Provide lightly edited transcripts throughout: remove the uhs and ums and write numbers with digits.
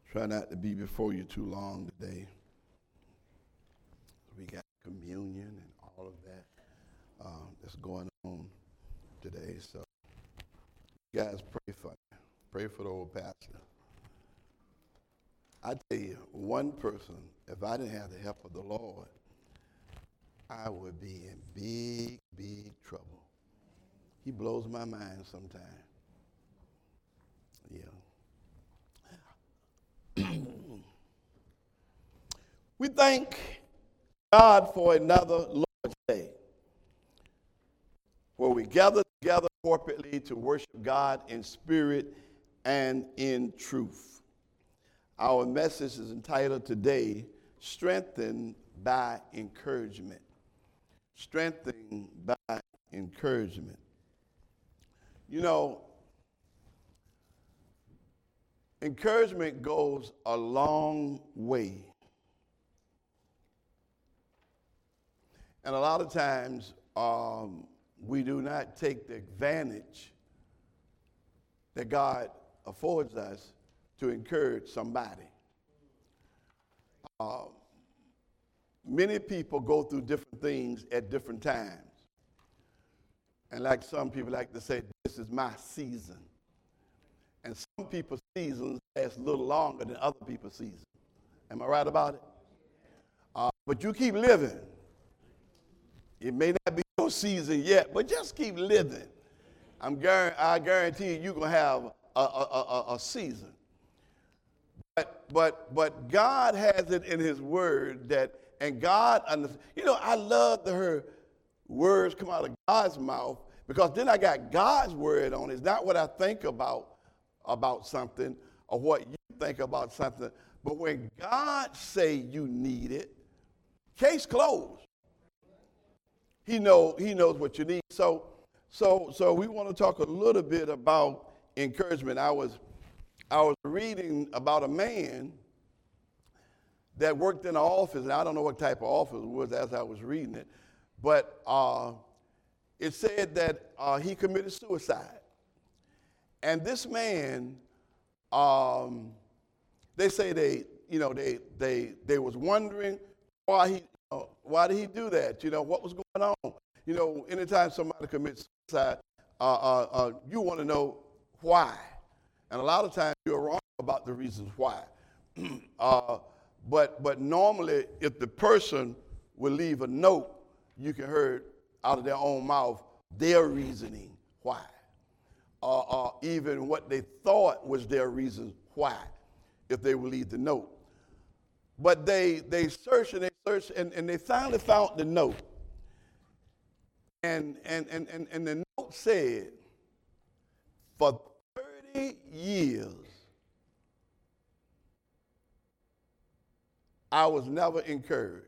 Try not to be before you too long today. We got communion and all of that that's going on today. So you guys pray for me. Pray for the old pastor. I tell you, one person, if I didn't have the help of the Lord, I would be in big, big trouble. He blows my mind sometimes. Yeah. We thank God for another Lord's Day, where we gather together corporately to worship God in spirit and in truth. Our message is entitled today, Strengthened by Encouragement. Strengthened by Encouragement. You know, encouragement goes a long way. And a lot of times, we do not take the advantage that God affords us to encourage somebody. Many people go through different things at different times. And like some people like to say, this is my season. And some people's seasons last a little longer than other people's seasons. Am I right about it? But you keep living. It may not be your season yet, but just keep living. I guarantee you're going to have a season. But God has it in his word that, and God understands. You know, I love to hear words come out of God's mouth, because then I got God's word on it. It's not what I think about something or what you think about something. But when God say you need it, case closed. He knows what you need. So we want to talk a little bit about encouragement. I was reading about a man that worked in an office, and I don't know what type of office it was as I was reading it, but it said that he committed suicide. And this man, they say they was wondering why did he do that? You know, what was going on? You know, anytime somebody commits suicide, you want to know why. And a lot of times you're wrong about the reasons why. But normally, if the person will leave a note, you can hear out of their own mouth their reasoning why. Even what they thought was their reasons why, if they will leave the note. But they searched and they searched, and they finally found the note. And the note said, for 30 years, I was never encouraged.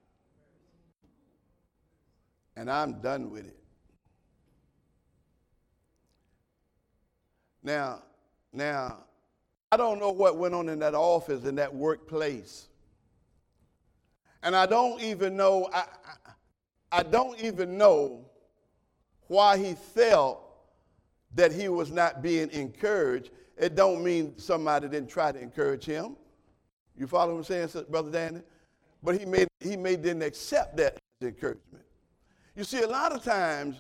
And I'm done with it. Now, I don't know what went on in that office, in that workplace. And I don't even know, I don't even know why he felt that he was not being encouraged. It don't mean somebody didn't try to encourage him. You follow what I'm saying, Brother Danny? But he didn't accept that as encouragement. You see, a lot of times,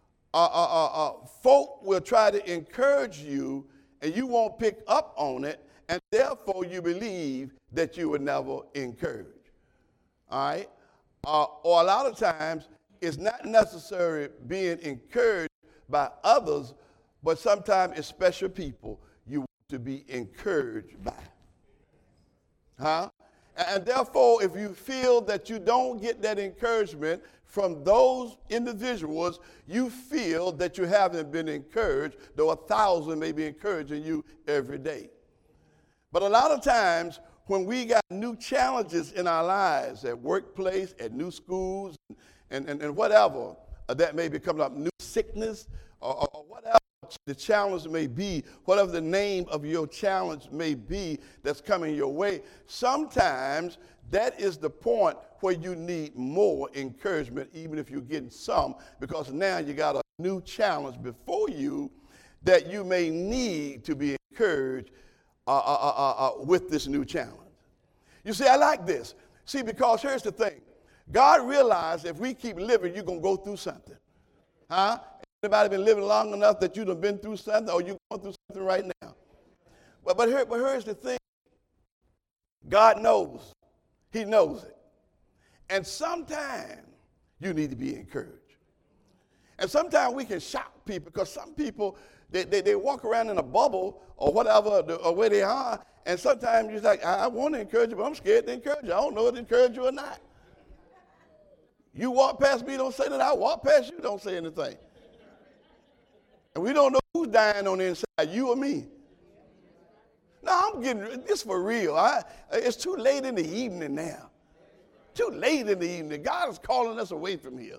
folk will try to encourage you, and you won't pick up on it, and therefore you believe that you were never encouraged. All right? Or a lot of times, it's not necessarily being encouraged by others, but sometimes it's special people you want to be encouraged by. Huh? And therefore, if you feel that you don't get that encouragement from those individuals, you feel that you haven't been encouraged, though 1,000 may be encouraging you every day. But a lot of times, when we got new challenges in our lives, at workplace, at new schools, and whatever that may be coming up, new sickness, or whatever the challenge may be, whatever the name of your challenge may be that's coming your way, sometimes that is the point where you need more encouragement, even if you're getting some, because now you got a new challenge before you that you may need to be encouraged with this new challenge. You see, I like this. See, because here's the thing. God realized if we keep living, you're going to go through something. Huh? Anybody been living long enough that you've been through something, or you're going through something right now? But here's the thing. God knows. He knows it. And sometimes you need to be encouraged. And sometimes we can shock people because some people, they walk around in a bubble or whatever, or where they are, and sometimes you're like, I want to encourage you, but I'm scared to encourage you. I don't know if to encourage you or not. You walk past me, don't say that. I walk past you, don't say anything. And we don't know who's dying on the inside, you or me. No, I'm getting this for real. It's too late in the evening now. Too late in the evening. God is calling us away from here.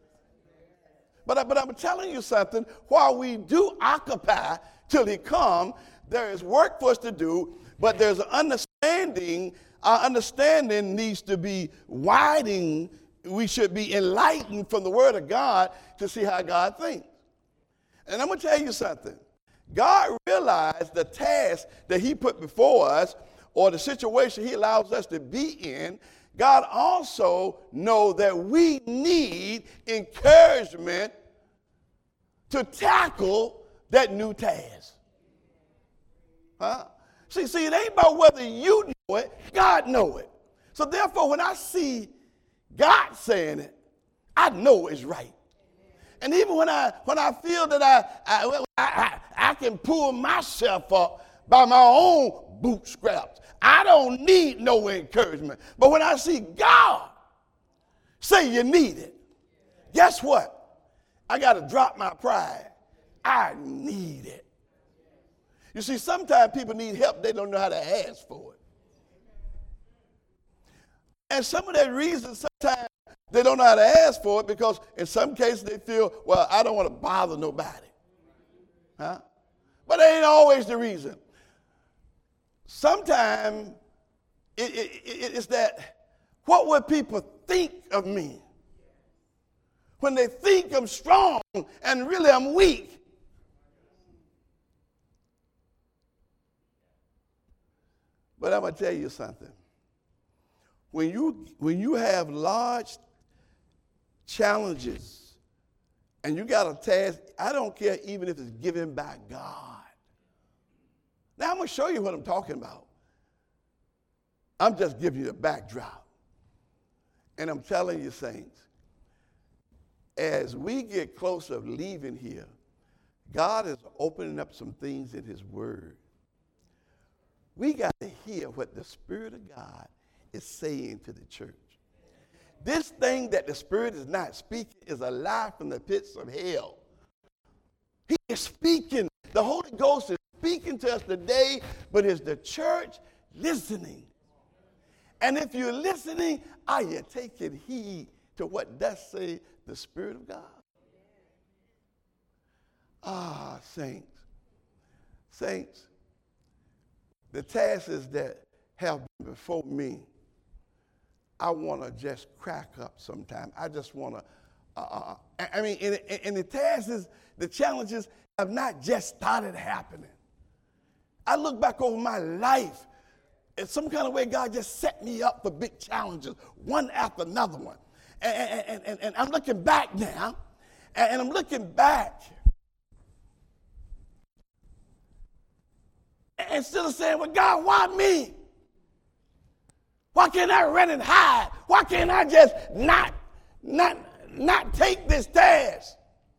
But I'm telling you something. While we do occupy till he comes, there is work for us to do, but there's an understanding. Our understanding needs to be widening. We should be enlightened from the word of God to see how God thinks. And I'm going to tell you something. God realized the task that he put before us or the situation he allows us to be in. God also knows that we need encouragement to tackle that new task. Huh? See, it ain't about whether you know it, God knows it. So therefore, when I see God saying it, I know it's right. And even when I feel that I can pull myself up by my own bootstraps, I don't need no encouragement. But when I see God say you need it, guess what? I got to drop my pride. I need it. You see, sometimes people need help. They don't know how to ask for it. And some of that reason, sometimes they don't know how to ask for it because in some cases they feel, well, I don't want to bother nobody. Huh? But that ain't always the reason. Sometimes it's that, what would people think of me when they think I'm strong and really I'm weak? But I'm going to tell you something. When you have large challenges and you got a task, I don't care even if it's given by God. Now I'm going to show you what I'm talking about. I'm just giving you a backdrop. And I'm telling you, saints, as we get closer to leaving here, God is opening up some things in his word. We got to hear what the Spirit of God is saying to the church. This thing that the Spirit is not speaking is a lie from the pits of hell. He is speaking. The Holy Ghost is speaking to us today, but is the church listening? And if you're listening, are you taking heed to what does say the Spirit of God? Saints, the tasks that have been before me, I want to just crack up sometime. I just want to, and the tasks, the challenges have not just started happening. I look back over my life, in some kind of way, God just set me up for big challenges, one after another one. And I'm looking back now, and I'm looking back. And still saying, well, God, why me? Why can't I run and hide? Why can't I just not take this task?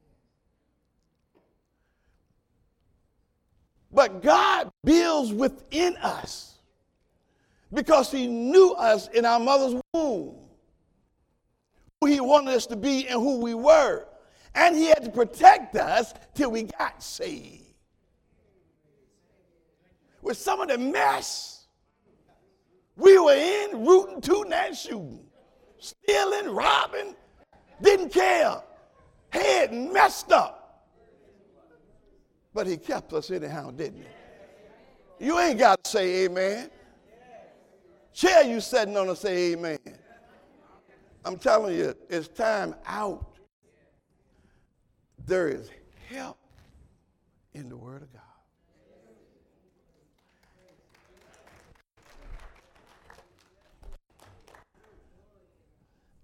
But God builds within us because he knew us in our mother's womb, who he wanted us to be and who we were. And he had to protect us till we got saved. With some of the mess we were in, rooting, tooting, and shooting, stealing, robbing, didn't care, head messed up. But he kept us anyhow, didn't he? You ain't got to say amen. Chair you sitting on and say amen. I'm telling you, it's time out. There is help in the Word of God.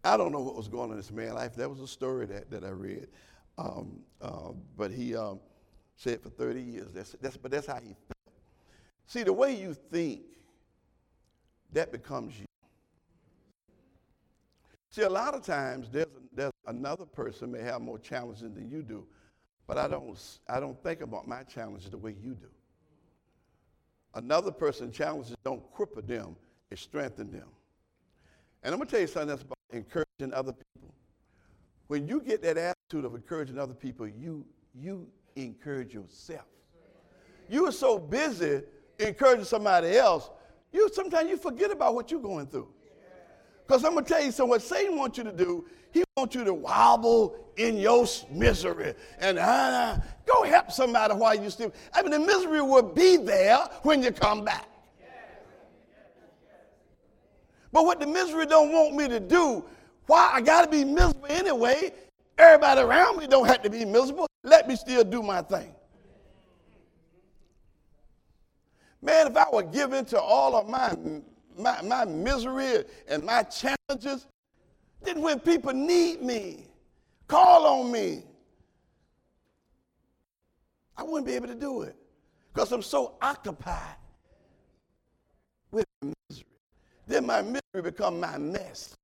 I don't know what was going on in this man's life. That was a story that I read. But he said for 30 years. But that's how he felt. See, the way you think, that becomes you. See, a lot of times there's another person may have more challenges than you do, but I don't think about my challenges the way you do. Another person's challenges don't cripple them, it strengthens them. And I'm going to tell you something that's about encouraging other people. When you get that attitude of encouraging other people, you encourage yourself. You are so busy encouraging somebody else, sometimes you forget about what you're going through. Because I'm going to tell you something, what Satan wants you to do, he wants you to wobble in your misery. And go help somebody while you still. The misery will be there when you come back. But what the misery don't want me to do, why I got to be miserable anyway, everybody around me don't have to be miserable. Let me still do my thing. Man, if I would give in to all of my misery and my challenges, then when people need me, call on me, I wouldn't be able to do it because I'm so occupied with misery. Then my misery become my mess.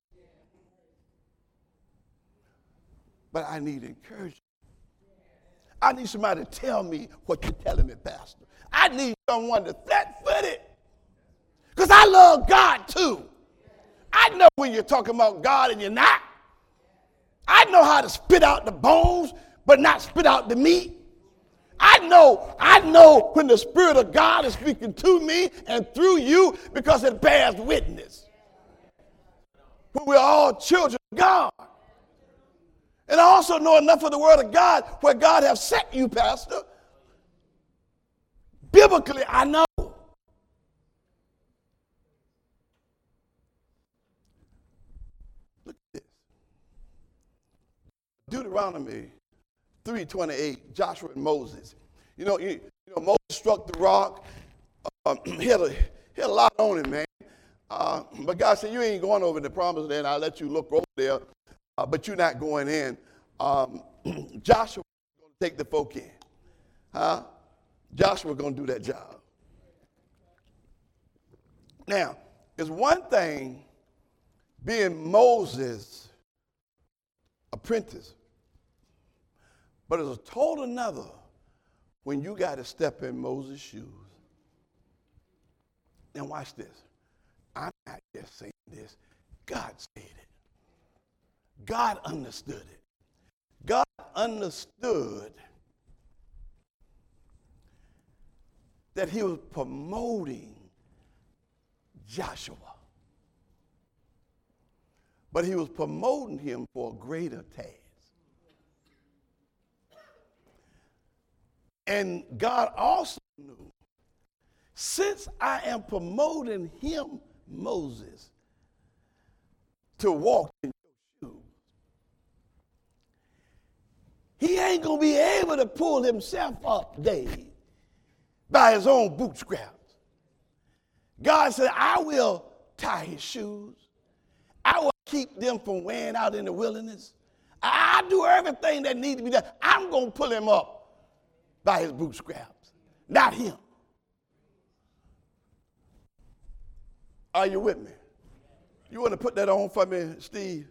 But I need encouragement. I need somebody to tell me what you're telling me, Pastor. I need someone to flat-footed. Because I love God too. I know when you're talking about God and you're not. I know how to spit out the bones, but not spit out the meat. I know when the Spirit of God is speaking to me and through you because it bears witness. When we're all children of God. And I also know enough of the Word of God where God has set you, Pastor. Biblically, I know. Look at this. Deuteronomy 3:28, Joshua and Moses. You know, Moses struck the rock. He had a lot on him, man. But God said, you ain't going over the promised land. I'll let you look over there, but you're not going in. Joshua was going to take the folk in. Joshua was going to do that job. Now, it's one thing being Moses' apprentice, but it's a total another when you got to step in Moses' shoes. Now watch this. I'm not just saying this. God said it. God understood it. God understood that he was promoting Joshua. But he was promoting him for a greater task. And God also knew, since I am promoting him, Moses, to walk in your shoes, he ain't going to be able to pull himself up, Dave, by his own bootstraps. God said, I will tie his shoes. I will keep them from wearing out in the wilderness. I do everything that needs to be done. I'm going to pull him up by his bootstraps, not him. Are you with me? You want to put that on for me, Steve?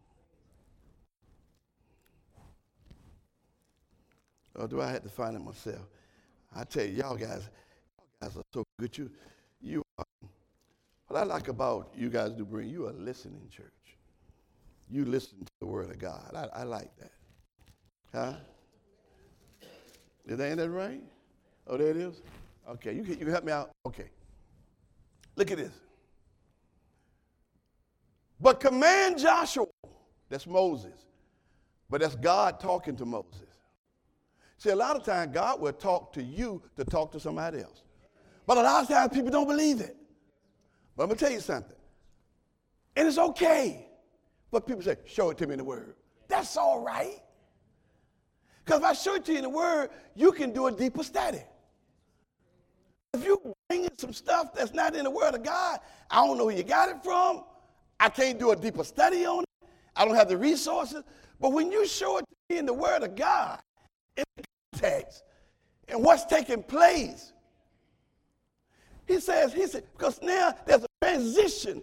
Or do I have to find it myself? I tell you, y'all guys are so good. You are. What I like about you guys do bring, you are a listening church. You listen to the word of God. I like that. Huh? Ain't that right? Oh, there it is? Okay, you can help me out? Okay. Look at this. But command Joshua, that's Moses, but that's God talking to Moses. See, a lot of times God will talk to you to talk to somebody else. But a lot of times people don't believe it. But I'm going to tell you something. And it's okay. But people say, show it to me in the Word. That's all right. Because if I show it to you in the Word, you can do a deeper study. If you bring in some stuff that's not in the Word of God, I don't know where you got it from. I can't do a deeper study on it. I don't have the resources. But when you show it to me in the Word of God, in the context, and what's taking place, he said, because now there's a transition.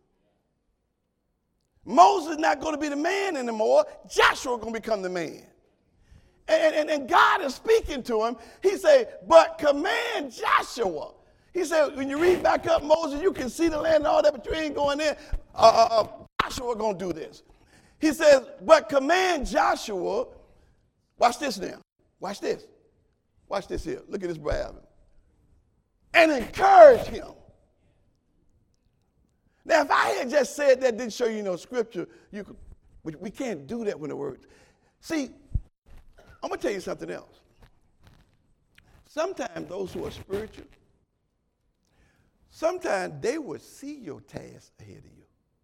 Moses is not going to be the man anymore. Joshua is going to become the man. And God is speaking to him. He said, but command Joshua. He said, when you read back up, Moses, you can see the land and all that, but you ain't going in. Joshua going to do this. He says, but command Joshua. Watch this now. Watch this. Watch this here. Look at this brother. And encourage him. Now, if I had just said that, didn't show you no scripture, you could, we can't do that when the word. See, I'm going to tell you something else. Sometimes those who are spiritual, sometimes they will see your task ahead of you.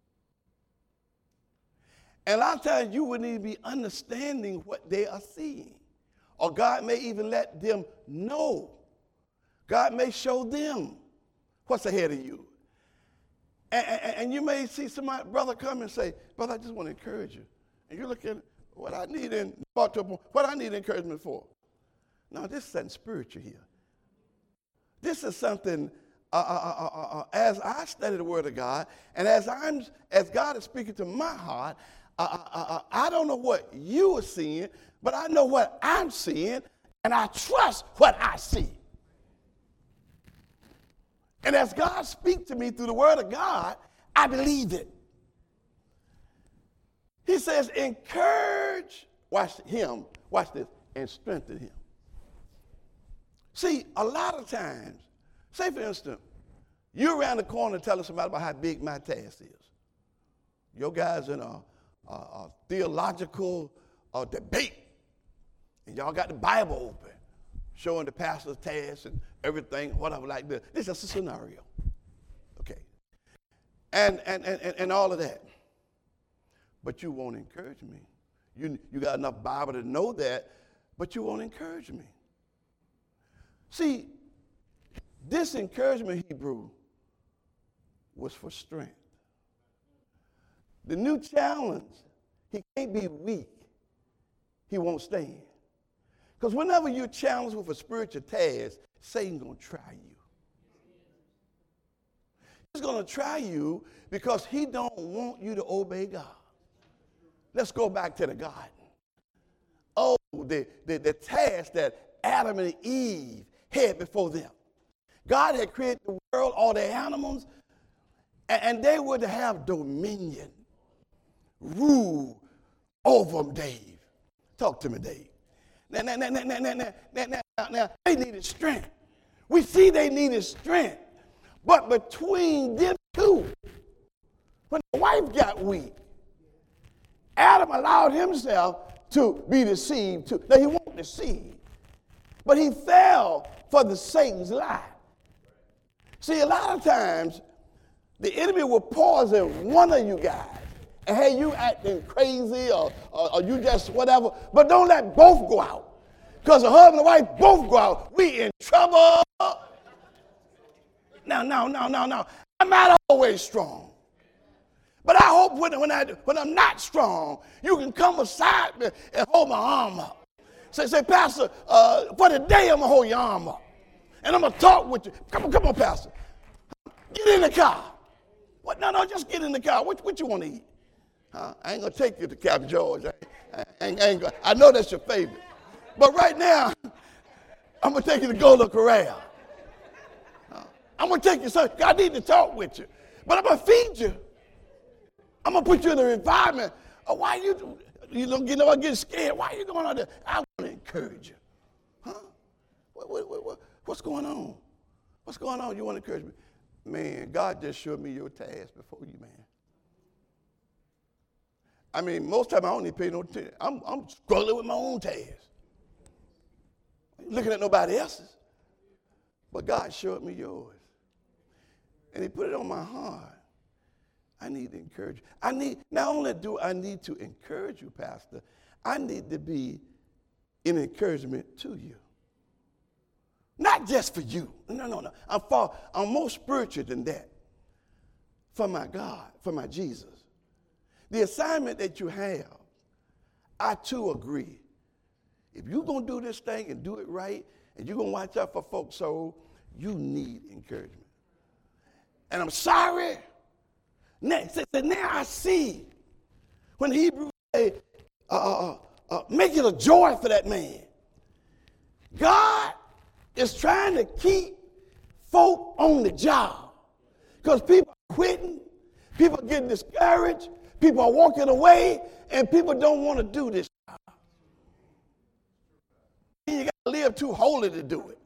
And a lot of times you wouldn't even be understanding what they are seeing. Or God may even let them know. God may show them what's ahead of you. And you may see somebody, brother, come and say, brother, I just want to encourage you. And you're looking, what I need encouragement for. No, this is something spiritual here. This is something, as I study the Word of God, and as God is speaking to my heart, I don't know what you are seeing, but I know what I'm seeing, and I trust what I see. And as God speaks to me through the Word of God, I believe it. He says, encourage, watch this, and strengthen him. See, a lot of times, say for instance, you're around the corner telling somebody about how big my task is. Your guy's in a theological debate, and y'all got the Bible open, showing the pastor's task and everything, whatever like this. This is a scenario, okay? And all of that. But you won't encourage me. You got enough Bible to know that, but you won't encourage me. See, this encouragement, Hebrew, was for strength. The new challenge, he can't be weak. He won't stand. Because whenever you're challenged with a spiritual task, Satan's going to try you. He's going to try you because he don't want you to obey God. Let's go back to the garden. Oh, the task that Adam and Eve had before them. God had created the world, all the animals, and they were to have dominion, rule over them, Dave. Talk to me, Dave. Now, they needed strength. We see they needed strength. But between them two, when the wife got weak, Adam allowed himself to be deceived too. Now, he wasn't deceived, but he fell for the Satan's lie. See, a lot of times, the enemy will poison one of you guys and have you acting crazy or you just whatever, but don't let both go out. Because the husband and wife both go out, we in trouble. No. I'm not always strong. But I hope when I'm not strong, you can come beside me and hold my arm up. Say, Pastor, for the day I'm going to hold your arm up. And I'm going to talk with you. Come on, Pastor. Get in the car. What? No, just get in the car. What you want to eat? I ain't going to take you to Captain George. I know that's your favorite. But right now, I'm going to take you to Golden Corral. I'm going to take you somewhere. I need to talk with you. But I'm going to feed you. I'm going to put you in an environment. Why you don't get scared? Why are you going out there? I want to encourage you. Huh? What's going on? What's going on? You want to encourage me? Man, God just showed me your task before you, man. I mean, most of the time I don't even pay no attention. I'm struggling with my own task. Looking at nobody else's. But God showed me yours. And he put it on my heart. I need to encourage you. Not only do I need to encourage you, Pastor, I need to be an encouragement to you. Not just for you. No. I'm more spiritual than that. For my God, for my Jesus. The assignment that you have, I too agree. If you're going to do this thing and do it right, and you're going to watch out for folks' soul, you need encouragement. And I'm sorry. Now I see when Hebrews say, make it a joy for that man. God is trying to keep folk on the job because people are quitting, people are getting discouraged, people are walking away, and people don't want to do this job. You got to live too holy to do it.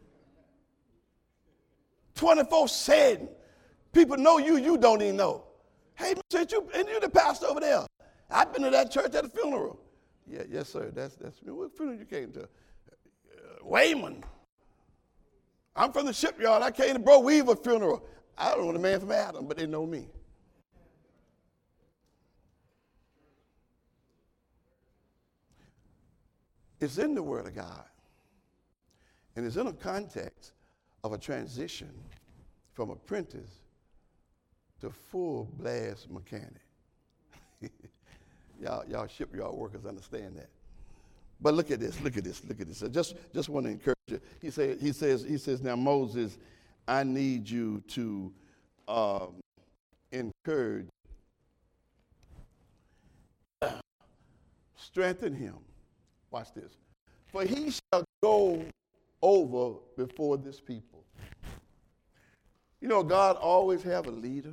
24/7. People know you, you don't even know. Hey, and you the pastor over there. I've been to that church at a funeral. Yeah, yes, sir. That's me. What funeral you came to? Wayman. I'm from the shipyard. I came to Bro Weaver funeral. I don't know the man from Adam, but they know me. It's in the Word of God. And it's in a context of a transition from apprentice to full blast mechanic. Y'all shipyard workers understand that. But look at this. I just want to encourage you. He says, now Moses, I need you to encourage, strengthen him. Watch this. For he shall go over before this people. You know, God always have a leader.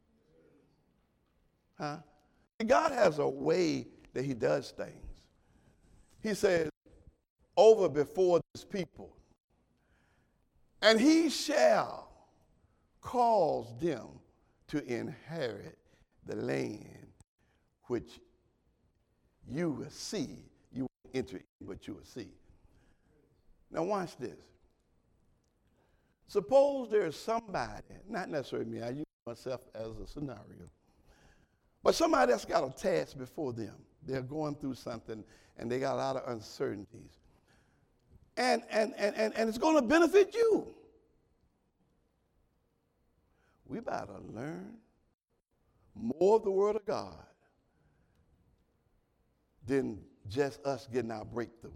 Huh? God has a way that he does things. He says, over before this people. And he shall cause them to inherit the land which you will see. You will enter in, but you will see. Now watch this. Suppose there's somebody, not necessarily me, I use myself as a scenario, but somebody that's got a task before them. They're going through something and they got a lot of uncertainties. And it's going to benefit you. We better learn more of the Word of God than just us getting our breakthrough.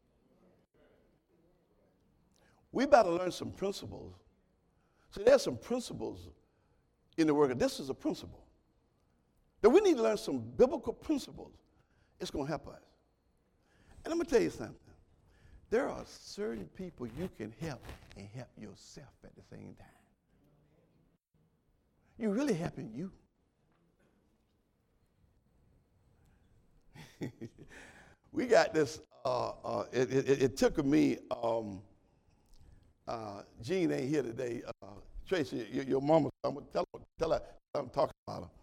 We better learn some principles. See, there's some principles in the Word. This is a principle. That we need to learn some biblical principles. It's going to help us. And I'm going to tell you something. There are certain people you can help and help yourself at the same time. You're really helping you. We got this, it took me, Jean ain't here today. Tracy, your mama, I'm going to tell her I'm talking about her.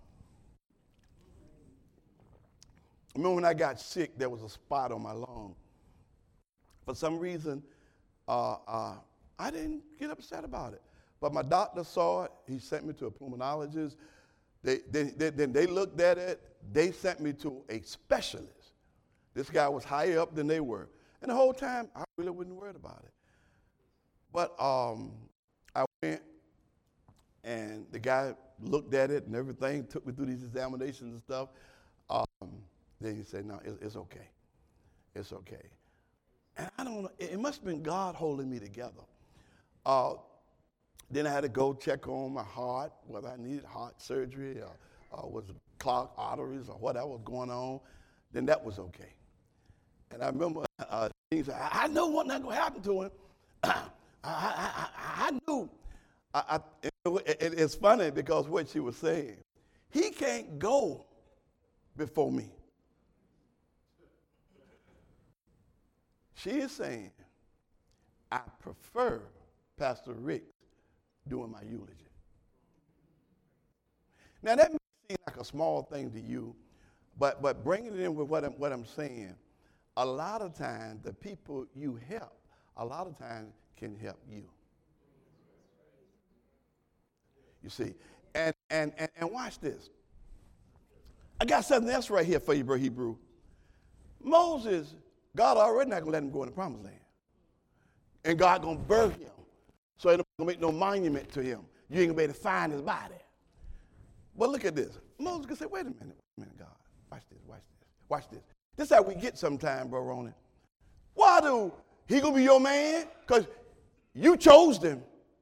I remember when I got sick, there was a spot on my lung. For some reason, I didn't get upset about it. But my doctor saw it. He sent me to a pulmonologist. Then they looked at it. They sent me to a specialist. This guy was higher up than they were. And the whole time, I really wasn't worried about it. But I went, and the guy looked at it and everything, took me through these examinations and stuff. Then he said, no, it's okay. It's okay. And I don't know, it must have been God holding me together. Then I had to go check on my heart, whether I needed heart surgery or was it clogged arteries or whatever was going on. Then that was okay. And I remember he said, I know what's not going to happen to him. I knew. It's funny because what she was saying, he can't go before me. She is saying, I prefer Pastor Rick doing my eulogy. Now that may seem like a small thing to you, but bringing it in with what I'm saying, a lot of times the people you help, a lot of times can help you. You see, and watch this. I got something else right here for you, bro, Hebrew. Moses, God already not going to let him go in the promised land. And God going to bury him. So ain't going to make no monument to him. You ain't going to be able to find his body. But look at this. Moses could say, wait a minute, God. Watch this. This is how we get sometime, bro, Ronan. Why do he gonna be your man? Because you chose him,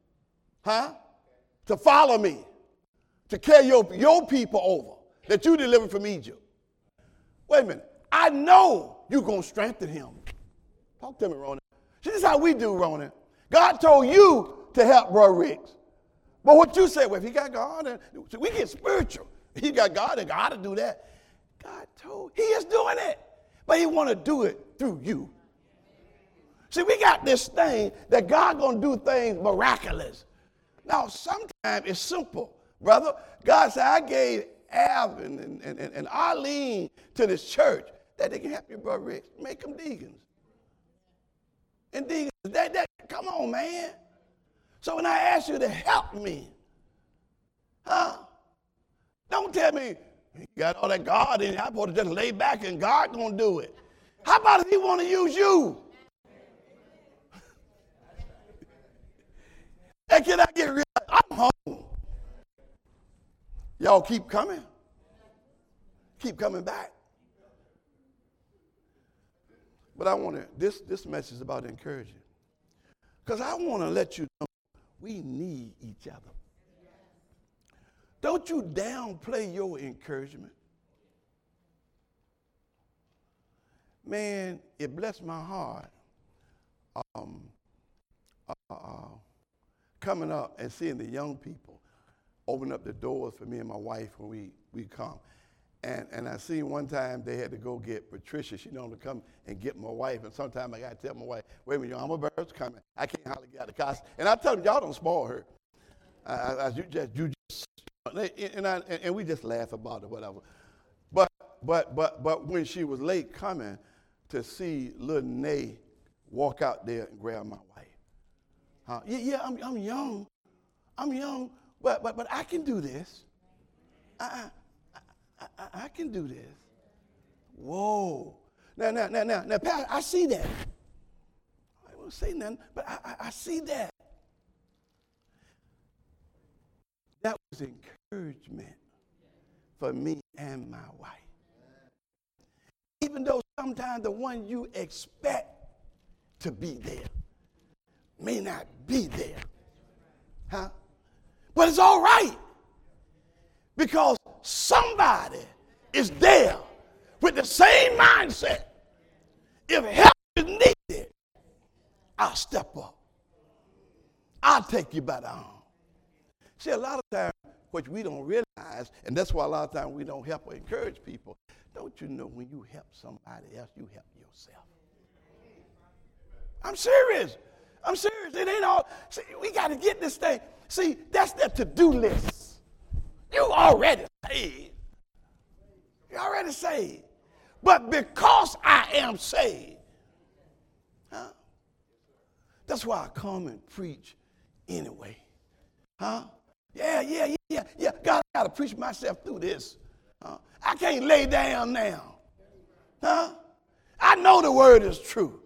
to follow me, to carry your people over, that you delivered from Egypt. Wait a minute. I know you're going to strengthen him. Talk to me, Ronan. See, this is how we do, Ronan. God told you to help Brother Riggs. But what you say, well, if he got God, and we get spiritual. He got God, and God to do that. God told, he is doing it. But he want to do it through you. See, we got this thing that God going to do things miraculous. Now, sometimes it's simple, brother. God said, I gave Alvin and Arlene to this church that they can help your brother Rick. Make them deacons. And deacons, come on, man. So when I ask you to help me, don't tell me you got all that God in you. I'm supposed to just lay back and God going to do it. How about if he want to use you? And can I get real? I'm home. Y'all keep coming. Keep coming back. But I want to, this message is about encouraging. Because I want to let you know we need each other. Don't you downplay your encouragement. Man, it blessed my heart coming up and seeing the young people open up the doors for me and my wife when we come. And I seen one time they had to go get Patricia. She known to come and get my wife. And sometimes I got to tell my wife, wait a minute, I'm a bird's coming. I can't hardly get out of the car. And I tell them, y'all don't spoil her. And we just laugh about it, whatever. But when she was late coming to see little Nay walk out there and grab my wife. I'm young. But I can do this. I can do this. Whoa. Now, Pastor, I see that. I won't say nothing, but I see that. That was encouragement for me and my wife. Even though sometimes the one you expect to be there may not be there. But it's all right. Because somebody is there with the same mindset. If help is needed, I'll step up. I'll take you by the arm. See, a lot of times, what we don't realize, and that's why a lot of times we don't help or encourage people, don't you know when you help somebody else, you help yourself? I'm serious. It ain't all. See, we got to get this thing. See, that's the to-do list. You already saved. You're already saved. But because I am saved, that's why I come and preach anyway. Yeah. God, I got to preach myself through this. I can't lay down now. I know the word is true.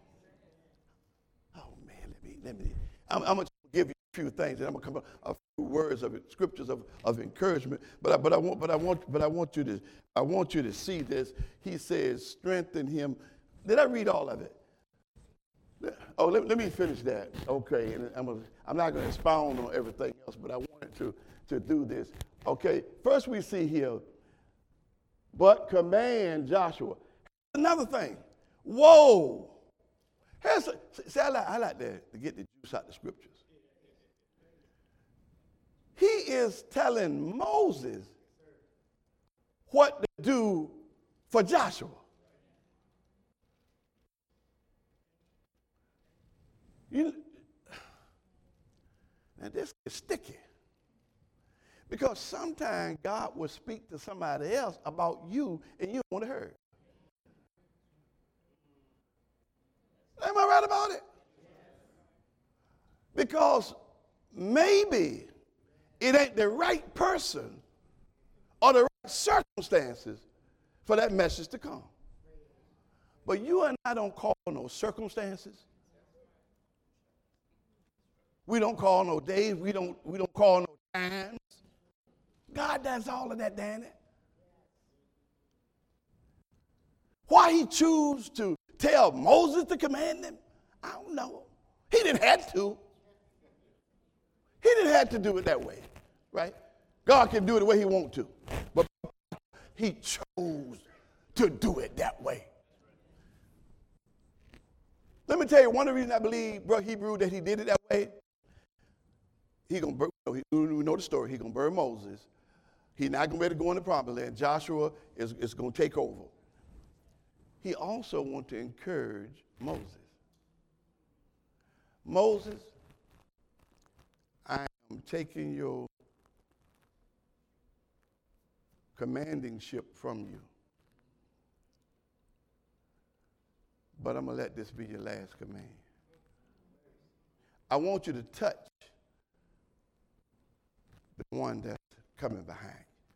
Oh, man, I'm going to give you a few things, and I'm going to come up a few words of it, scriptures of encouragement. But I want you to see this. He says, strengthen him. Did I read all of it? Oh, let me finish that. Okay, and I'm not going to expound on everything else, but I wanted to do this. Okay, first we see here, but command Joshua. Another thing. Whoa. I like to get the juice out of the scriptures. He is telling Moses what to do for Joshua. Now this is sticky. Because sometimes God will speak to somebody else about you and you don't want to hear it. Am I right about it? Because maybe it ain't the right person or the right circumstances for that message to come. But you and I don't call no circumstances. We don't call no days. We don't call no times. God does all of that, Danny. Why he chose to tell Moses to command them, I don't know. He didn't have to. He didn't have to do it that way, right? God can do it the way he wants to. But he chose to do it that way. Let me tell you, one of the reasons I believe, Brother Hebrew, that he did it that way, we know the story. He's going to bury Moses. He's not going to be able to go in the promised land. Joshua is going to take over. He also wants to encourage Moses. Moses, I am taking your commanding ship from you. But I'm going to let this be your last command. I want you to touch the one that's coming behind.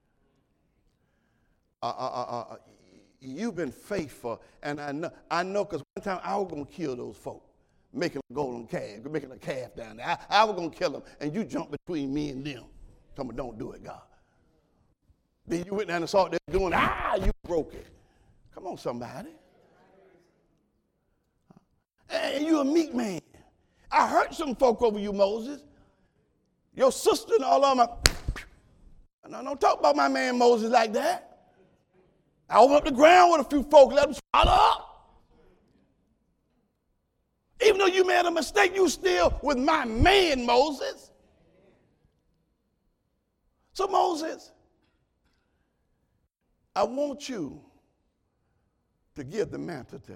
You've been faithful, and I know because one time I was going to kill those folk, making a golden calf, making a calf down there. I was going to kill them, and you jumped between me and them. Tell me, don't do it, God. Then you went down and saw what they were doing. You broke it. Come on, somebody. And you're a meek man. I hurt some folk over you, Moses. Your sister and all of them. No, don't talk about my man Moses like that. I opened up the ground with a few folk, let them swallow up. Even though you made a mistake, you still with my man Moses. So Moses, I want you to give the mantle to him.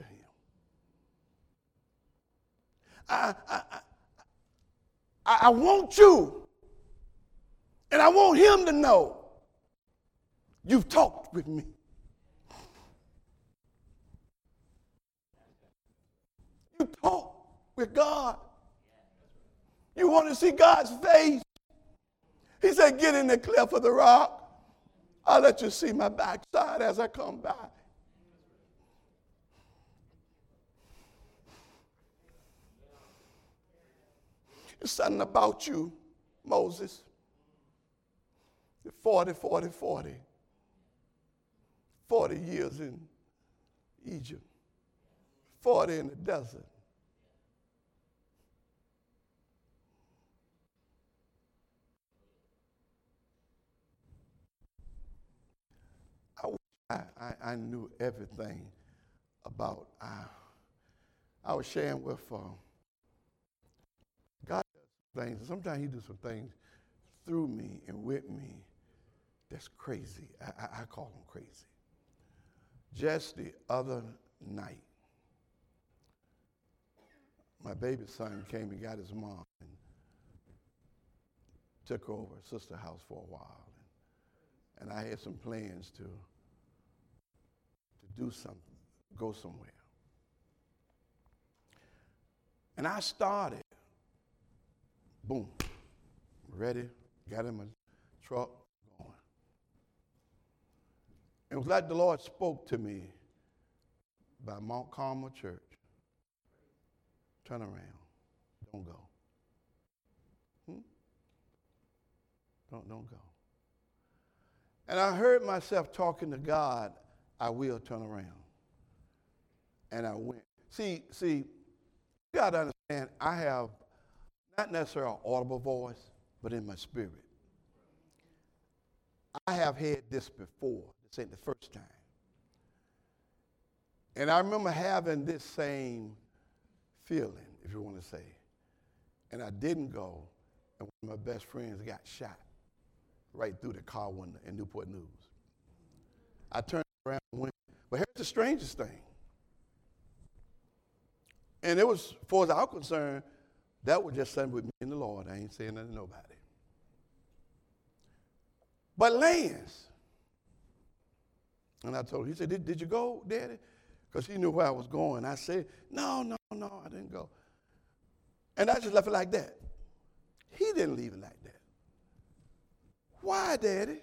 I want you, and I want him to know you've talked with me. You talk with God. You want to see God's face. He said, get in the cleft of the rock. I'll let you see my backside as I come by. There's something about you, Moses. 40 years in Egypt. 40 in the desert. I knew everything about. I was sharing with God does things. Sometimes he does some things through me and with me that's crazy. I call them crazy. Just the other night, my baby son came and got his mom and took over sister's house for a while. And I had some plans to do something, go somewhere. And I started, boom, ready, got in my truck, going. It was like the Lord spoke to me by Mount Carmel Church. Turn around, don't go. Don't go. And I heard myself talking to God, I will turn around. And I went. See, you got to understand, I have not necessarily an audible voice, but in my spirit. I have had this before. This ain't the first time. And I remember having this same feeling, if you want to say. And I didn't go, and one of my best friends got shot right through the car window in Newport News. I turned around and went. But here's the strangest thing. And it was, as far as I was concerned, that was just something with me and the Lord. I ain't saying nothing to nobody. But Lance, and I told him, he said, did you go, Daddy? Because he knew where I was going. I said, no, I didn't go. And I just left it like that. He didn't leave it like that. Why, Daddy?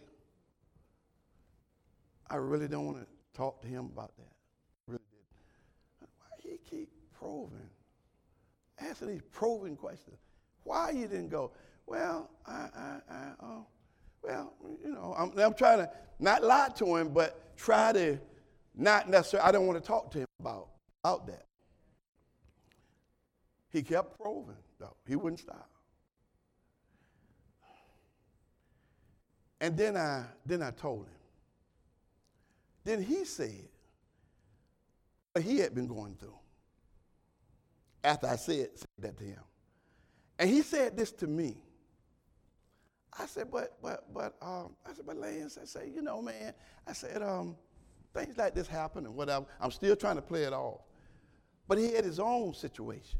I really don't want to talk to him about that. Really did. Why he keep probing? Asking these probing questions. Why you didn't go? Well, Well, I'm trying to not lie to him, but try to not necessarily, I don't want to talk to him about that. He kept probing, though. He wouldn't stop. And then I told him. Then he said what he had been going through after I said that to him. And he said this to me. I said, but Lance, I said, man, I said, things like this happen and whatever. I'm still trying to play it off. But he had his own situation.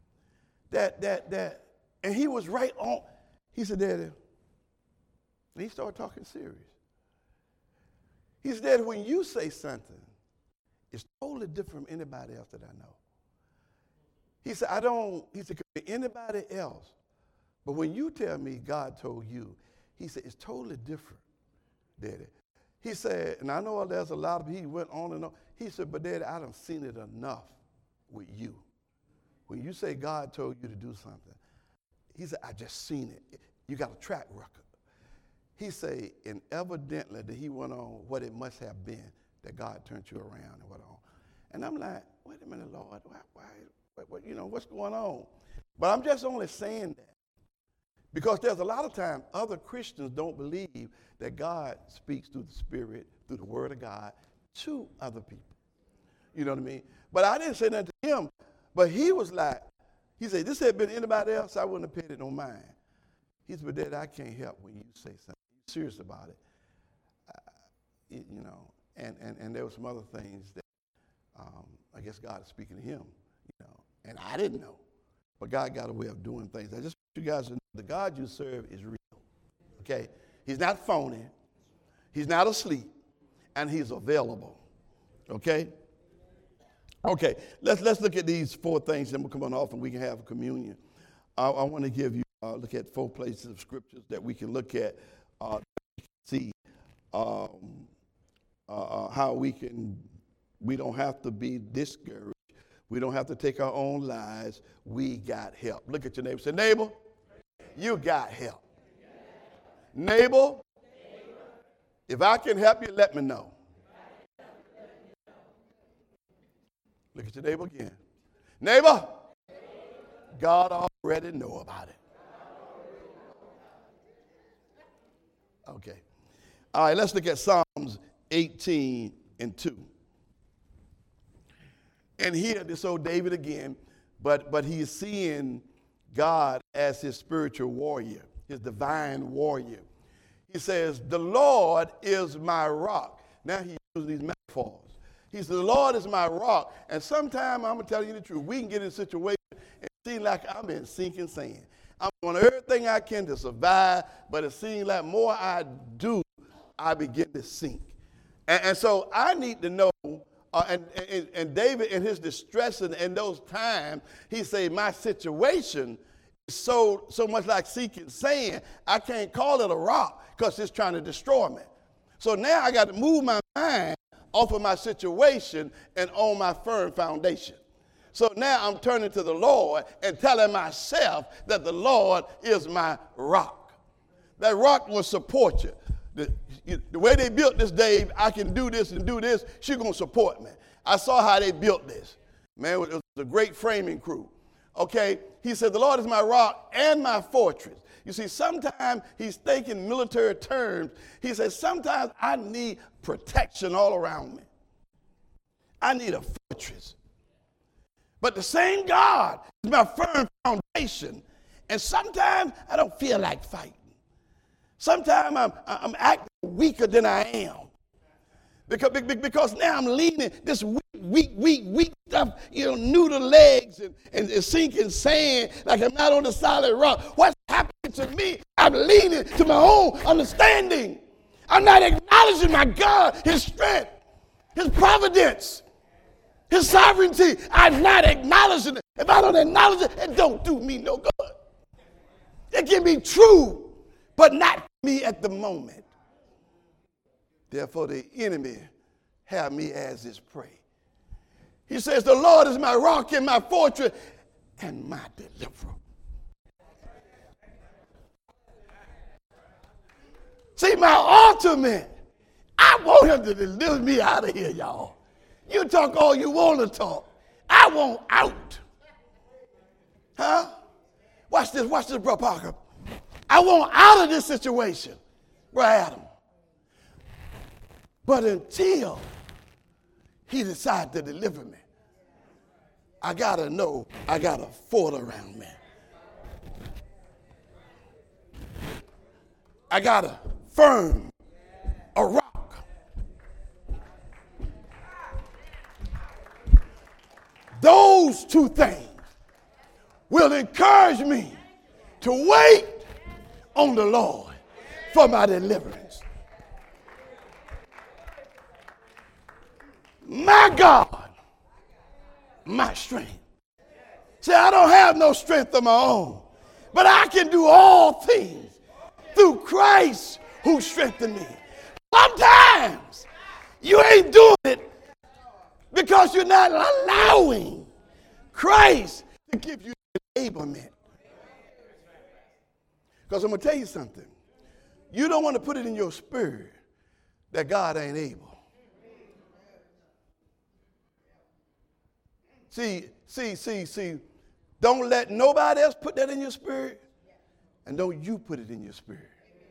And he was right on. He said, Daddy, and he started talking serious. He said, Daddy, when you say something, it's totally different from anybody else that I know. He said, could be anybody else. But when you tell me God told you, he said, it's totally different, Daddy. He said, and I know there's a lot of, he went on and on. He said, but Daddy, I done seen it enough with you. When you say God told you to do something, he said, I just seen it. You got a track record. He said, and evidently that he went on what it must have been that God turned you around and what on. And I'm like, wait a minute, Lord, why what's going on? But I'm just only saying that because there's a lot of times other Christians don't believe that God speaks through the Spirit, through the Word of God, to other people. You know what I mean? But I didn't say nothing to him. But he was like, he said, this had been anybody else, I wouldn't have paid it no mind. He said, but Dad, I can't help when you say something. You're serious about it. And there were some other things that I guess God is speaking to him, and I didn't know. But God got a way of doing things. I just want you guys to know the God you serve is real, okay? He's not phony. He's not asleep. And he's available, okay? Okay, let's look at these 4 things, and we'll come on off and we can have a communion. I want to give you look at 4 places of scriptures that we can look at, see how we don't have to be discouraged. We don't have to take our own lives. We got help. Look at your neighbor. Say, neighbor, you got help. Neighbor, if I can help you, let me know. Look at your neighbor again. Neighbor, God already know about it. Okay. All right, let's look at Psalms 18 and 2. And here, this old David again, but he is seeing God as his spiritual warrior, his divine warrior. He says, the Lord is my rock. Now he uses these metaphors. He said, the Lord is my rock. And sometimes, I'm going to tell you the truth, we can get in a situation and it seems like I'm in sinking sand. I'm doing everything I can to survive, but it seems like more I do, I begin to sink. And so I need to know, and David in his distress in those times, he said, my situation is so much like sinking sand, I can't call it a rock because it's trying to destroy me. So now I got to move my mind off of my situation and on my firm foundation. So now I'm turning to the Lord and telling myself that the Lord is my rock. That rock will support you. The way they built this, Dave, I can do this and do this, she's going to support me. I saw how they built this. Man, it was a great framing crew. Okay, he said, the Lord is my rock and my fortress. You see, sometimes he's thinking military terms. He says, sometimes I need protection all around me. I need a fortress. But the same God is my firm foundation. And sometimes I don't feel like fighting. Sometimes I'm acting weaker than I am. Because now I'm leaning this weak stuff, noodle legs and sinking sand like I'm not on the solid rock. What's happening to me? I'm leaning to my own understanding. I'm not acknowledging my God, his strength, his providence, his sovereignty. I'm not acknowledging it. If I don't acknowledge it, it don't do me no good. It can be true, but not me at the moment. Therefore, the enemy have me as his prey. He says, the Lord is my rock and my fortress and my deliverer. See, my ultimate, I want him to deliver me out of here, y'all. You talk all you want to talk. I want out. Huh? Watch this, Bro Parker. I want out of this situation, Bro Adam. But until he decides to deliver me, I got to know I got a fort around me. I got a firm, a rock. Those two things will encourage me to wait on the Lord for my deliverance. My God, my strength. See, I don't have no strength of my own, but I can do all things through Christ who strengthened me. Sometimes you ain't doing it because you're not allowing Christ to give you enablement. Because I'm going to tell you something. You don't want to put it in your spirit that God ain't able. See. Don't let nobody else put that in your spirit, and don't you put it in your spirit.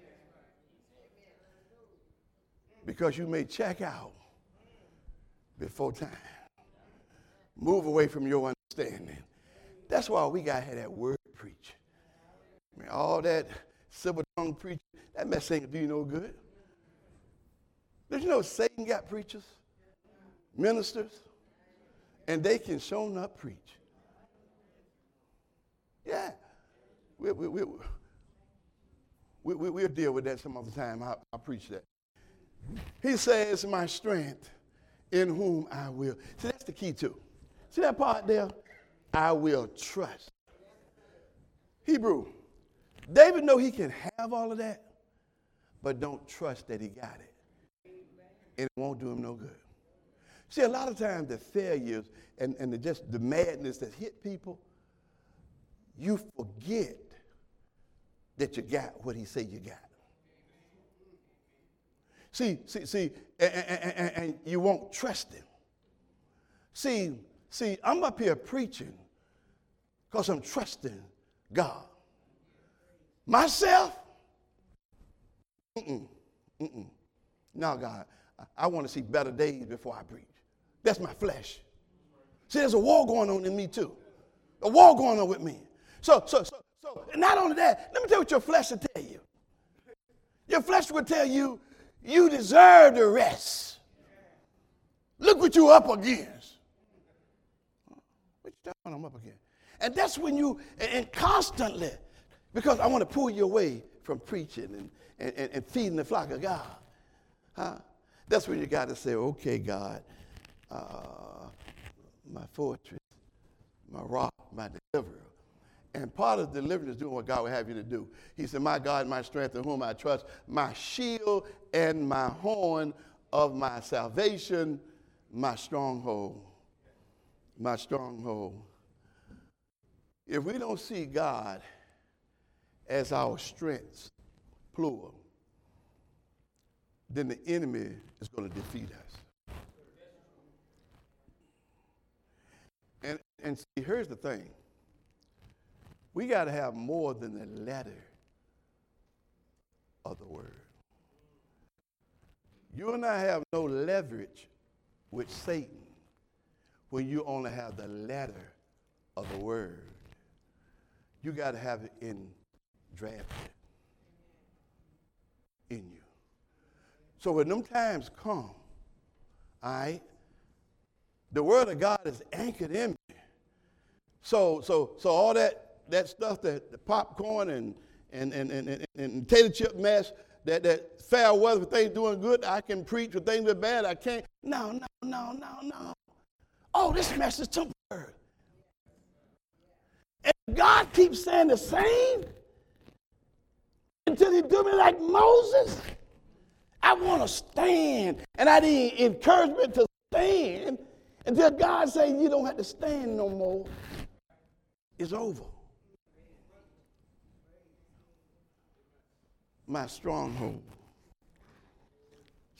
Because you may check out before time. Move away from your understanding. That's why we got to have that word preach. I mean, all that silver tongue preaching, that mess ain't do you no good. Did you know Satan got preachers, ministers, and they can show up preach? Yeah. We'll deal with that some other time. I'll preach that. He says, my strength in whom I will. See, that's the key too. See that part there? I will trust. Hebrew. David know he can have all of that, but don't trust that he got it. And it won't do him no good. See, a lot of times the failures and the madness that hit people, you forget that you got what he said you got. See, and you won't trust him. See, I'm up here preaching because I'm trusting God. Myself? No, God, I want to see better days before I preach. That's my flesh. See, there's a war going on in me too. A war going on with me. So, not only that, let me tell you what your flesh will tell you. Your flesh will tell you, you deserve the rest. Look what you're up against. What you talking I'm up against? And that's when you, and constantly, because I want to pull you away from preaching and feeding the flock of God. Huh? That's when you got to say, okay, God, my fortress, my rock, my deliverer. And part of deliverance is doing what God would have you to do. He said, my God, my strength in whom I trust, my shield and my horn of my salvation, my stronghold. My stronghold. If we don't see God as our strength, plural, then the enemy is going to defeat us. And see, here's the thing. We got to have more than the letter of the word. You and I have no leverage with Satan when you only have the letter of the word. You got to have it drafted in you. So when them times come, all right, the word of God is anchored in me. So all that stuff, that the popcorn and potato chip mess, that fair weather for things doing good, I can preach for things that are bad, I can't. No. Oh, this mess is temporary. And God keeps saying the same until he do me like Moses. I want to stand, and I need encouragement to stand until God says you don't have to stand no more. It's over. My stronghold.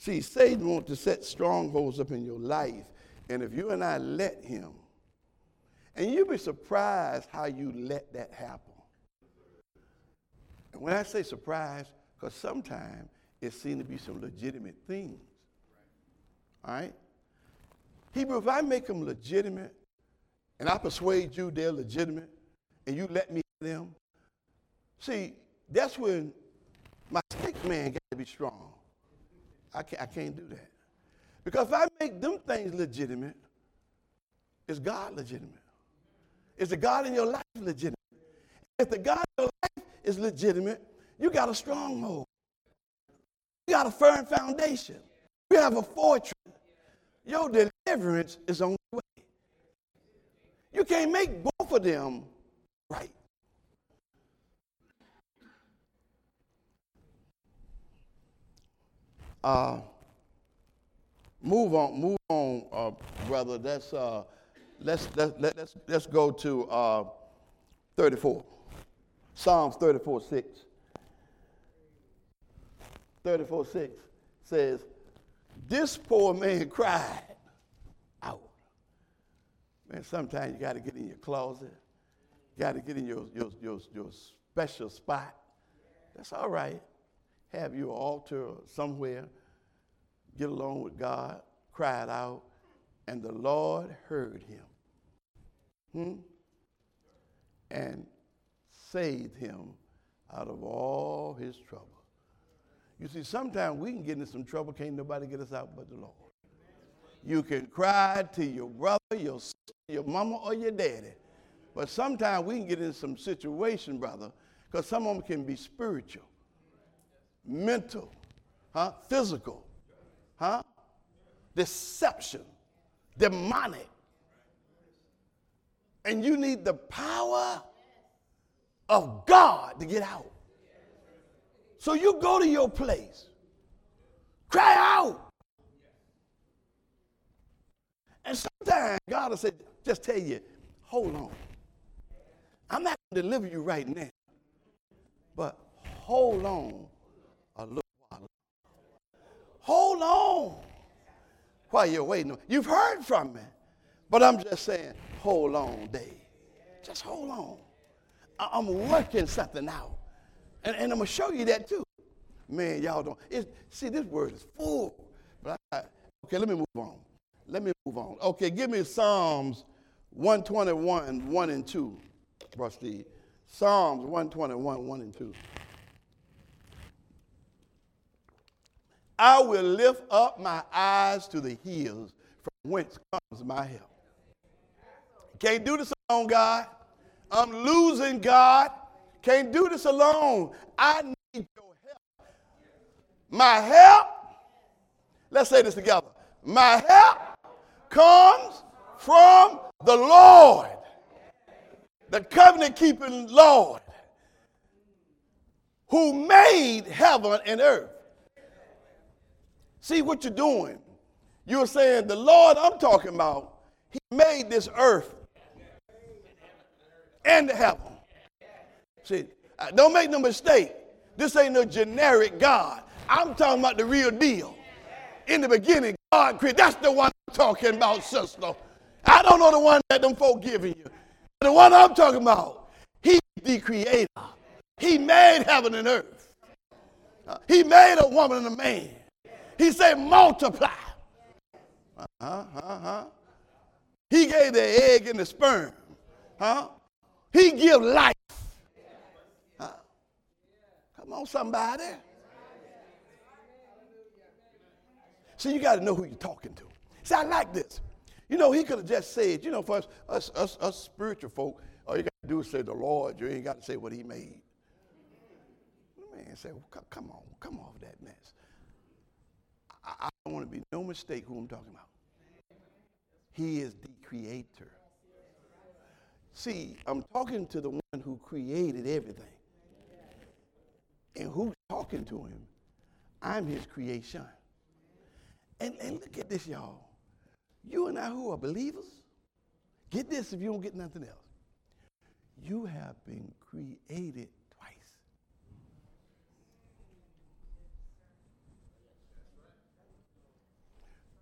See, Satan wants to set strongholds up in your life, and if you and I let him, and you'll be surprised how you let that happen. And when I say surprised, because sometimes it seems to be some legitimate things. All right? Hebrew, if I make them legitimate, and I persuade you they're legitimate, and you let me have them, see, that's when my stick man got to be strong. I can't do that. Because if I make them things legitimate, is God legitimate? Is the God in your life legitimate? If the God in your life is legitimate, you got a stronghold. You got a firm foundation. You have a fortress. Your deliverance is on the way. You can't make both of them right. Move on, brother. Let's go to 34. Psalms 34:6. 34:6 says, "This poor man cried out." Man, sometimes you got to get in your closet. You got to get in your special spot. That's all right. Have your altar somewhere. Get along with God. Cried out, and the Lord heard him. And saved him out of all his trouble. You see, sometimes we can get into some trouble, can't nobody get us out but the Lord. You can cry to your brother, your sister, your mama, or your daddy. But sometimes we can get in some situation, brother, because some of them can be spiritual, mental, physical, deception, demonic. And you need the power of God to get out. So you go to your place, cry out. And sometimes God will say, just tell you, hold on. I'm not going to deliver you right now, but hold on a little while. Hold on while you're waiting. You've heard from me, but I'm just saying, hold on, Dave. Just hold on. I'm working something out. And I'm going to show you that too. Man, y'all don't. See, this word is full. But okay, let me move on. Okay, give me Psalms 121, 1 and 2, Brother Steve. Psalms 121, 1 and 2. I will lift up my eyes to the hills, from whence comes my help. Can't do this alone, God. I'm losing, God. Can't do this alone. I need your help. My help, let's say this together. My help comes from the Lord, the covenant-keeping Lord, who made heaven and earth. See what you're doing. You're saying the Lord I'm talking about, he made this earth and the heaven. See, don't make no mistake. This ain't no generic God. I'm talking about the real deal. In the beginning, God created. That's the one I'm talking about, sister. I don't know the one that them folk giving you. The one I'm talking about, he's the creator. He made heaven and earth. He made a woman and a man. He said multiply. He gave the egg and the sperm. He give life. Come on, somebody. See, you got to know who you're talking to. See, I like this. You know, he could have just said, you know, for us spiritual folk, all you got to do is say the Lord. You ain't got to say what he made. Man, say, well, come off that mess. I don't want to be no mistake who I'm talking about. He is the creator. See, I'm talking to the one who created everything. And who's talking to him? I'm his creation. And look at this, y'all. You and I who are believers, get this if you don't get nothing else. You have been created twice.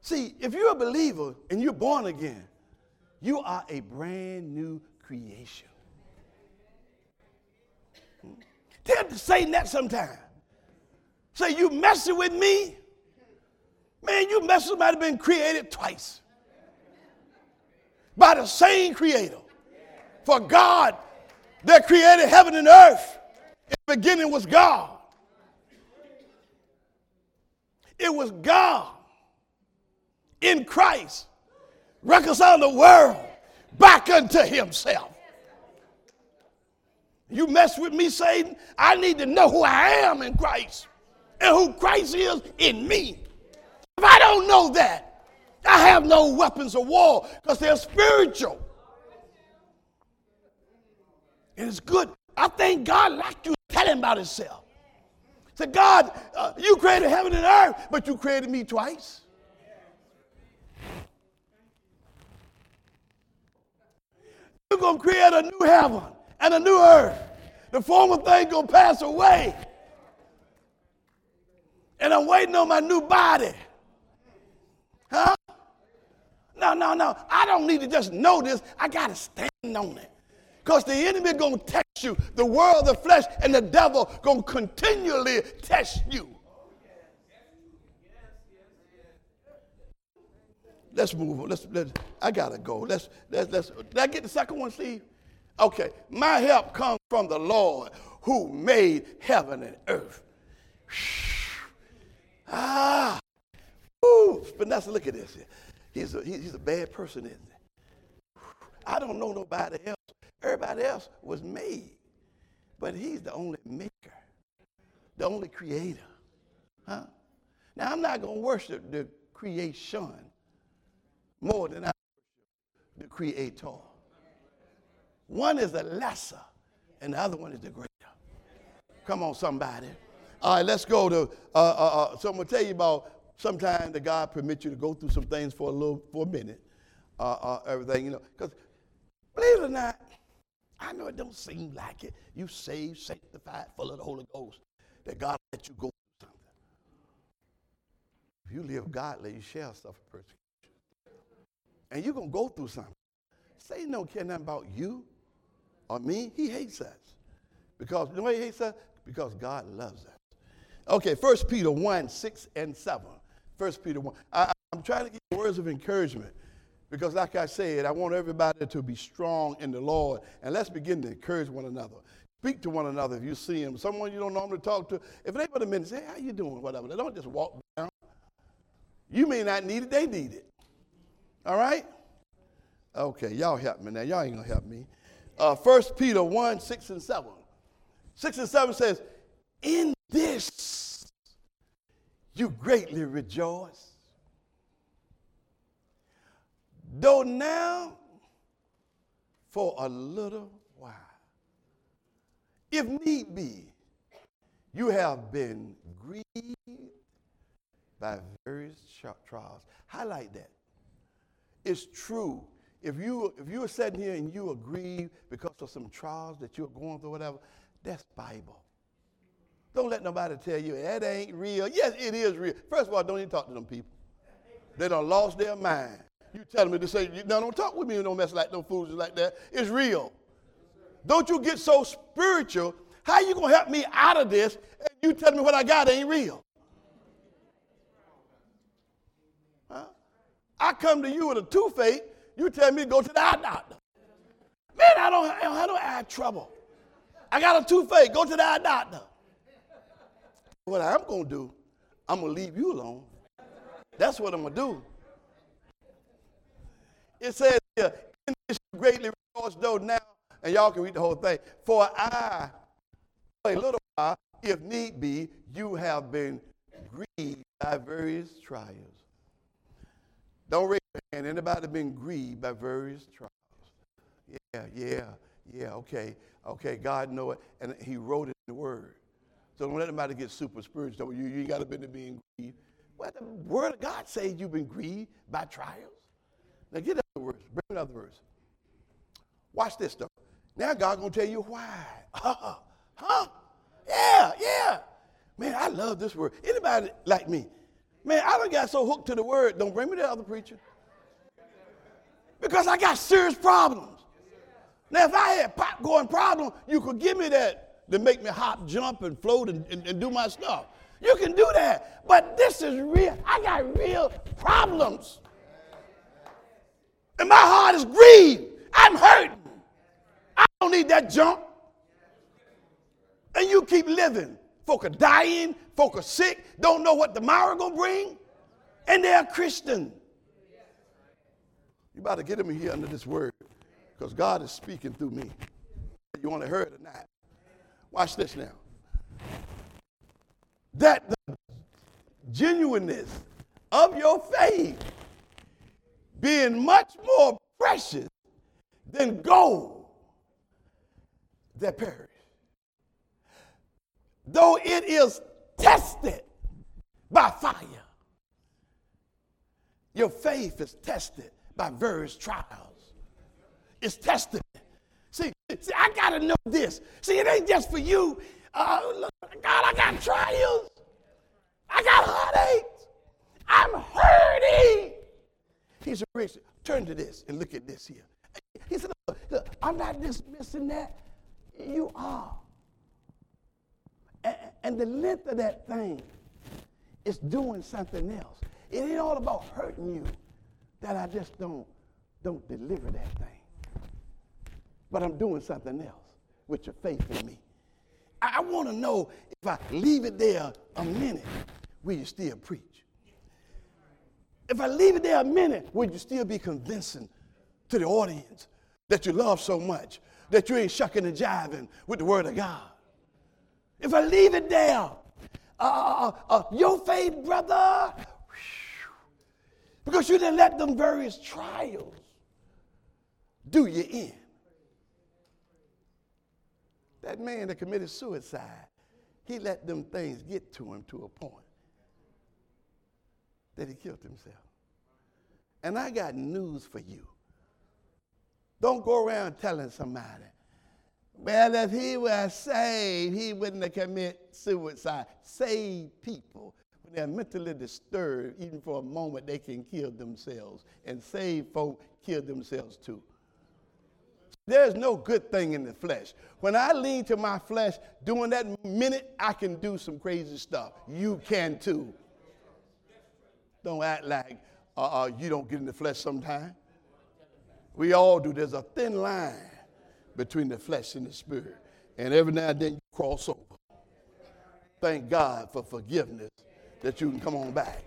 See, if you're a believer and you're born again, you are a brand new creation. Tell Satan that sometime. Say, you messing with me? Man, you messing with somebody been created twice by the same creator. For God that created heaven and earth, in the beginning was God. It was God in Christ reconciling the world back unto himself. You mess with me, Satan, I need to know who I am in Christ and who Christ is in me. If I don't know that, I have no weapons of war because they're spiritual. And it's good. I thank God like you tell him about himself. Say, God, you created heaven and earth, but you created me twice. You're going to create a new heaven and a new earth. The former thing going to pass away. And I'm waiting on my new body. Huh? No. I don't need to just know this. I got to stand on it. Because the enemy going to test you. The world, the flesh, and the devil going to continually test you. Let's move on. I got to go. Did I get the second one, Steve? Okay. My help comes from the Lord who made heaven and earth. Vanessa, look at this. He's a bad person, isn't he? I don't know nobody else. Everybody else was made. But he's the only maker, the only creator. Huh? Now, I'm not going to worship the creation more than I worship the creator. One is the lesser, and the other one is the greater. Come on, somebody. All right, let's go to, so I'm going to tell you about sometimes that God permits you to go through some things for a minute, everything, you know. Because believe it or not, I know it don't seem like it. You saved, sanctified, full of the Holy Ghost, that God let you go through something. If you live godly, you shall suffer persecution. And you're going to go through something. Satan don't care nothing about you or me. He hates us. Because, you know why he hates us? Because God loves us. Okay, 1 Peter 1, 6 and 7. 1 Peter 1. I'm trying to give you words of encouragement because like I said, I want everybody to be strong in the Lord. And let's begin to encourage one another. Speak to one another if you see him. Someone you don't normally talk to. If they put a minute, say, hey, how you doing? Whatever. They don't just walk down. You may not need it. They need it. All right? Okay, y'all help me now. Y'all ain't going to help me. 1 Peter 1, 6 and 7. 6 and 7 says, in this you greatly rejoice, though now for a little while, if need be, you have been grieved by various trials. Highlight that. It's true. If you are sitting here and you are grieved because of some trials that you're going through, whatever, that's Bible. Don't let nobody tell you that ain't real. Yes, it is real. First of all, don't even talk to them people. They done lost their mind. You tell me to say, no, don't talk with me and don't mess like no fools like that. It's real. Don't you get so spiritual. How you going to help me out of this and you tell me what I got ain't real? Huh? I come to you with a toothache. You tell me to go to the eye doctor. Man, I don't have trouble. I got a toothache. Go to the eye doctor. What I'm going to do, I'm going to leave you alone. That's what I'm going to do. It says here, in this greatly rejoice though now, and y'all can read the whole thing, for a little while, if need be, you have been grieved by various trials. Don't raise your hand. Anybody been grieved by various trials? Yeah, okay, God know it, and he wrote it in the word. So don't let anybody get super spiritual. You ain't got to be being grieved. Well, the word of God says you've been grieved by trials. Now get another verse. Bring another verse. Watch this though. Now God gonna tell you why. Huh? Yeah. Man, I love this word. Anybody like me? Man, I done got so hooked to the word, don't bring me to the other preacher. Because I got serious problems. Now, if I had popcorn problem, you could give me that to make me hop, jump, and float and do my stuff. You can do that. But this is real. I got real problems. And my heart is grieved. I'm hurting. I don't need that junk. And you keep living. Folk are dying. Folk are sick. Don't know what tomorrow going to bring. And they're Christian. You better get them here under this word. Because God is speaking through me. You want to hear it or not? Watch this now. That the genuineness of your faith being much more precious than gold that perish. Though it is tested by fire. Your faith is tested by various trials. It's tested. See, I got to know this. See, it ain't just for you. God, I got trials. I got heartaches. I'm hurting. He said, Rich, turn to this and look at this here. He said, look, I'm not dismissing that. You are. And the length of that thing is doing something else. It ain't all about hurting you that I just don't deliver that thing. But I'm doing something else with your faith in me. I want to know if I leave it there a minute, will you still preach? If I leave it there a minute, will you still be convincing to the audience that you love so much, that you ain't shucking and jiving with the word of God? If I leave it there, your faith, brother, because you didn't let them various trials do you in. That man that committed suicide, he let them things get to him to a point that he killed himself. And I got news for you. Don't go around telling somebody, well, if he was saved, he wouldn't have committed suicide. Saved people, when they're mentally disturbed, even for a moment, they can kill themselves. And saved folk kill themselves too. There's no good thing in the flesh. When I lean to my flesh, during that minute, I can do some crazy stuff. You can too. Don't act like you don't get in the flesh sometime. We all do. There's a thin line between the flesh and the spirit. And every now and then you cross over. Thank God for forgiveness that you can come on back.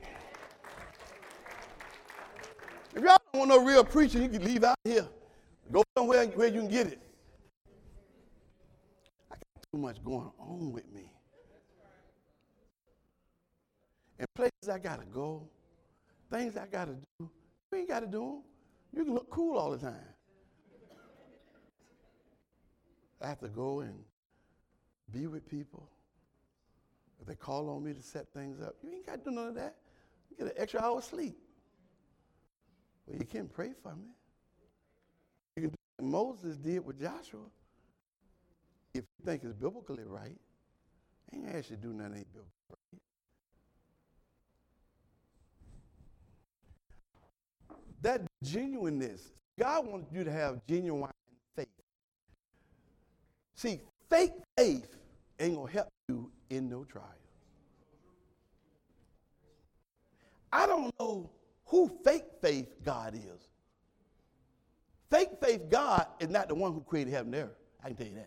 If y'all don't want no real preaching, you can leave out here. Go somewhere where you can get it. I got too much going on with me. And places I got to go, things I got to do, you ain't got to do them. You can look cool all the time. I have to go and be with people. If they call on me to set things up, you ain't got to do none of that. You get an extra hour of sleep. Well, you can pray for me. You can do what Moses did with Joshua. If you think it's biblically right, I ain't asked you to do nothing ain't biblically right. That genuineness, God wants you to have genuine faith. See, fake faith ain't going to help you in no trial. I don't know who fake faith God is. Fake faith God is not the one who created heaven and earth. I can tell you that.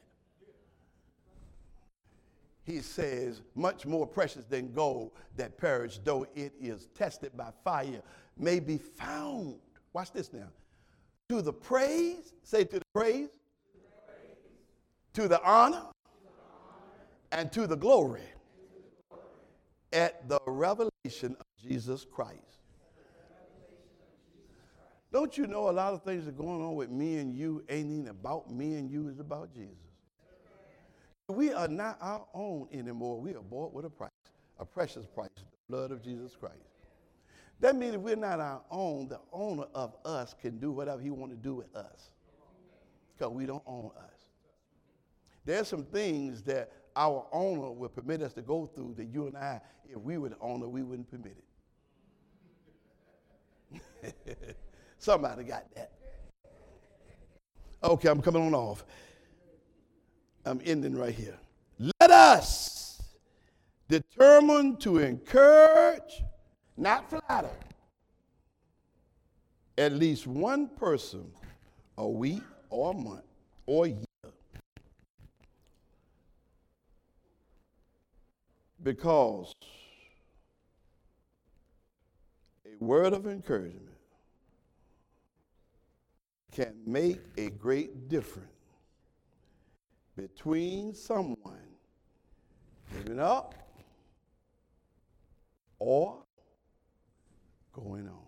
He says, much more precious than gold that perish, though it is tested by fire, may be found. Watch this now. To the praise, say to the praise, to the honor, and to the glory at the revelation of Jesus Christ. Don't you know a lot of things that are going on with me and you ain't even about me and you, it's about Jesus. We are not our own anymore. We are bought with a price, a precious price, the blood of Jesus Christ. That means if we're not our own, the owner of us can do whatever he wants to do with us because we don't own us. There's some things that our owner will permit us to go through that you and I, if we were the owner, we wouldn't permit it. Somebody got that. Okay, I'm coming on off. I'm ending right here. Let us determine to encourage, not flatter, at least one person a week or a month or a year. Because a word of encouragement can make a great difference between someone giving up or going on.